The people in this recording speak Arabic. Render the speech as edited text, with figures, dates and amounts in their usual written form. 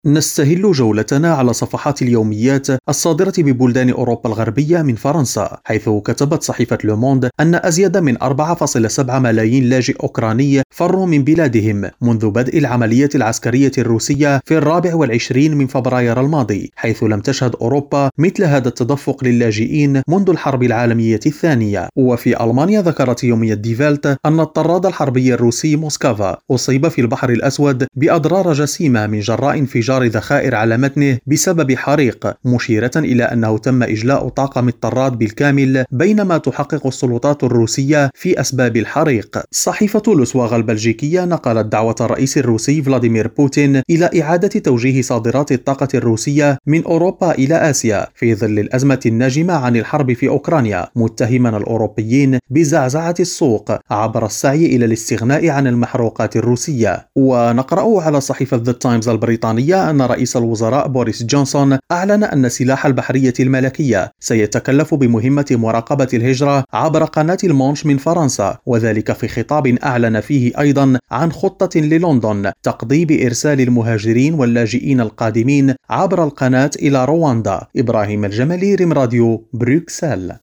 نستهل جولتنا على صفحات اليوميات الصادرة ببلدان أوروبا الغربية من فرنسا، حيث كتبت صحيفة لوموند أن أزيد من 4.7 ملايين لاجئ أوكراني فروا من بلادهم منذ بدء العملية العسكرية الروسية في 24 من فبراير الماضي، حيث لم تشهد أوروبا مثل هذا التدفق للاجئين منذ الحرب العالمية الثانية. وفي ألمانيا ذكرت يومية دي فيلت أن الطراد الحربي الروسي موسكافا أصيب في البحر الأسود بأضرار جسيمة من جراء انفجار ذخائر على متنه بسبب حريق، مشيرة إلى أنه تم إجلاء طاقم الطراد بالكامل بينما تحقق السلطات الروسية في أسباب الحريق. صحيفة لوسواغ البلجيكية نقلت دعوة الرئيس الروسي فلاديمير بوتين إلى إعادة توجيه صادرات الطاقة الروسية من أوروبا إلى آسيا في ظل الأزمة الناجمة عن الحرب في أوكرانيا، متهما الأوروبيين بزعزعة السوق عبر السعي إلى الاستغناء عن المحروقات الروسية. ونقرأ على صحيفة ذا تايمز البريطانية أن رئيس الوزراء بوريس جونسون أعلن أن سلاح البحرية الملكية سيتكلف بمهمة مراقبة الهجرة عبر قناة المانش من فرنسا، وذلك في خطاب أعلن فيه أيضا عن خطة للندن تقضي بإرسال المهاجرين واللاجئين القادمين عبر القناة إلى رواندا. إبراهيم الجمالي، ريم راديو، بروكسل.